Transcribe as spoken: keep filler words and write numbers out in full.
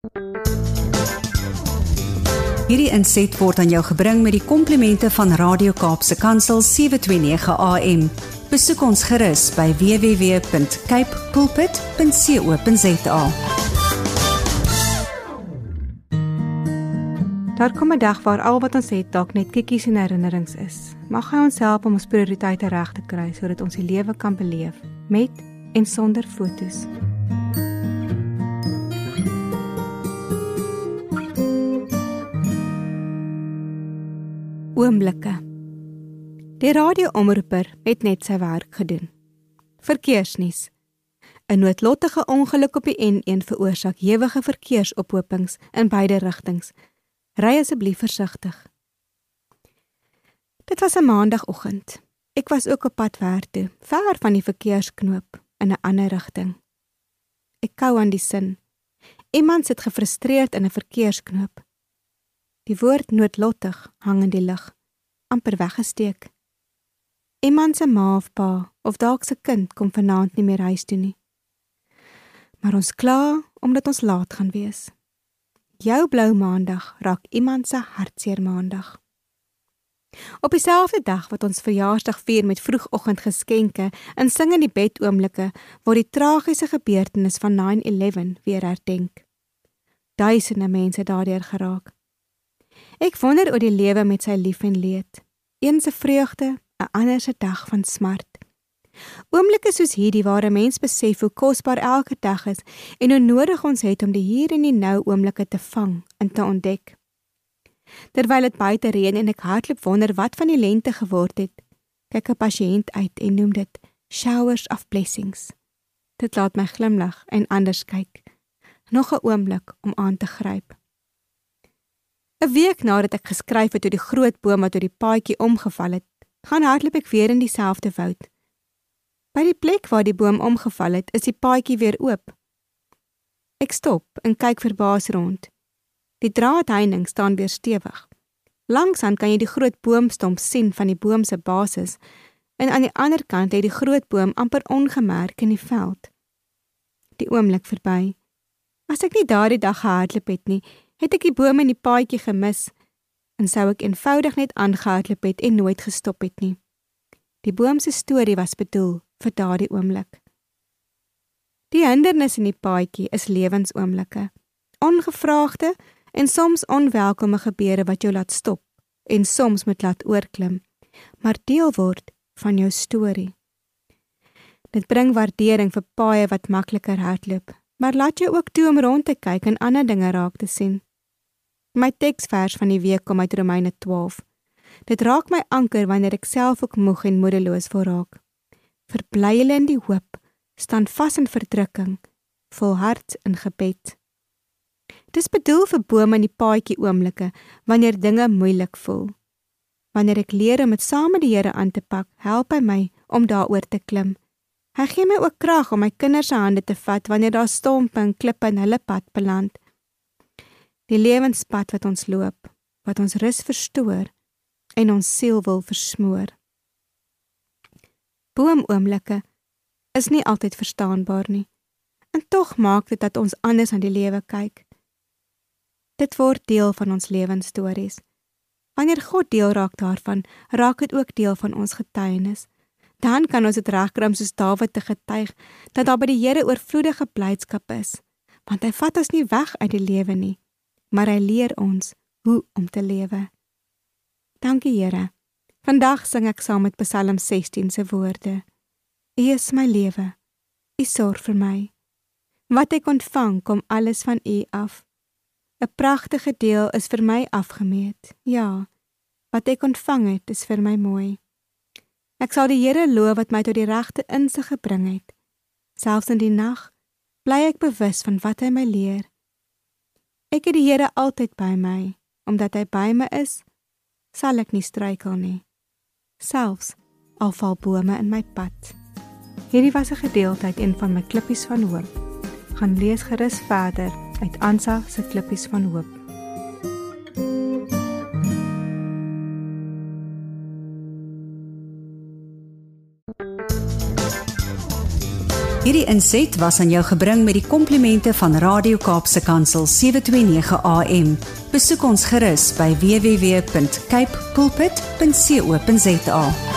Hierdie inset word aan jou gebring met die komplimente van Radio Kaapse Kansel sewe twee nege A M. Besoek ons gerus by w w w punt cape pulpit punt co punt za. Daar kom 'n dag waar al wat ons het dalk net kikkies en herinnerings is. Mag hy ons help om ons prioriteite reg te kry sodat ons die lewe kan beleef met en sonder fotos. Oomblikke. Die radioomroeper het net sy werk gedoen. Verkeersnuus. 'n Noodlottige ongeluk op die N een veroorsaak ewige verkeersophopings in beide rigtings. Ry asseblief versigtig. Dit was 'n maandagooggend. Ek was ook op pad werk toe, ver van die verkeersknoop in 'n ander rigting. Ek kou aan die sin. Iemand sit gefrustreerd in 'n verkeersknoop. Die woord noodlottig hang in die lug, amper weggesteek. Iemand se ma of pa of dalk se kind kom vanaand nie meer huis toe nie. Maar ons kla omdat ons laat gaan wees. Jou blou maandag raak iemand se hartseer maandag. Op dieselfde dag wat ons verjaarsdag vier met vroegoggend geskenke en sing in die bed oomblikke, word die tragiese gebeurtenis van nine eleven weer herdenk. Duisende mense daardeur geraak. Ek wonder oor die lewe met sy lief en leed. Een se vreugde, 'n ander se dag van smart. Oomblikke soos hierdie waar 'n mens besef hoe kosbaar elke dag is en hoe nodig ons het om die hier en die nou oomblikke te vang en te ontdek. Terwyl dit buite reën en ek hardloop wonder wat van die lente geword het, kyk 'n pasiënt uit en noem dit showers of blessings. Dit laat my glimlag en anders kyk. Nog 'n oomblik om aan te gryp. 'n Week nadat ek geskryf het oor die groot boom wat oor die paadjie omgeval het, gaan hardloop ek weer in dieselfde woud. By die plek waar die boom omgeval het, is die paadjie weer oop. Ek stop en kyk verbaas rond. Die draadheining staan weer stewig. Langsaan kan jy die groot boomstomp sien van die boom se basis en aan die ander kant lê die groot boom amper ongemerk in die veld. Die oomblik verby. As ek nie daardie dag gehardloop het nie, het ek die boom in die paadjie gemis en sou ek eenvoudig net aangehardloop het en nooit gestop het nie. Die boom se storie was bedoel vir daardie oomblik. Die hindernis in die paadjie is lewensoomblikke, ongevraagde en soms onwelkome gebeure wat jou laat stop en soms moet laat oorklim, maar deel word van jou storie. Dit bring waardering vir paaie wat makliker hardloop, maar laat jou ook toe om rond te kyk en ander dinge raak te sien. My teksvers van die week kom uit Romeine twaalf. Dit raak my anker wanneer ek self ook moeg en moedeloos voel raak. Verbly julle in die hoop, staan vas in verdrukking, volhard in gebed. Dis bedoel vir bome in die paadjie oomblikke, wanneer dinge moeilik voel. Wanneer ek leer om dit saam met die Here aan te pak, help hy my om daaroor te klim. Hy gee my ook krag om my kinders se hande te vat wanneer daar stompe en klippe in hulle pad beland. Die lewenspad wat ons loop, wat ons rus verstoor en ons siel wil versmoor. Boomoomblikke is nie altyd verstaanbaar nie, en tog maak dit dat ons anders aan die lewe kyk. Dit word deel van ons lewensstories. Wanneer God deel raak daarvan, raak dit ook deel van ons getuienis. Dan kan ons dit regkry om soos Dawid te getuig, dat daar by die Here oorvloedige blydskap is, want hy vat ons nie weg uit die lewe nie, maar hy leer ons hoe om te lewe. Dankie Here. Vandag sing ek saam met Psalm sestien se woorde. U is my lewe, u sorg vir my. Wat ek ontvang, kom alles van u af. 'n Pragtige deel is vir my afgemeet. Ja, wat ek ontvang het, is vir my mooi. Ek sal die Here loof wat my tot die regte insig gebring het. Selfs in die nag bly ek bewus van wat hy my leer. Ek het die Here altyd by my, omdat hy by my is, sal ek nie struikel nie. Selfs al val bome in my pad. Hierdie was 'n gedeelte uit een van my klippies van hoop. Gaan lees gerus verder uit Ansa se klippies van hoop. Hierdie inset was aan jou gebring met die komplimente van Radio Kaapse Kansel sewe twee nege A M. Besoek ons gerus by w w w punt cape pulpit punt co punt za.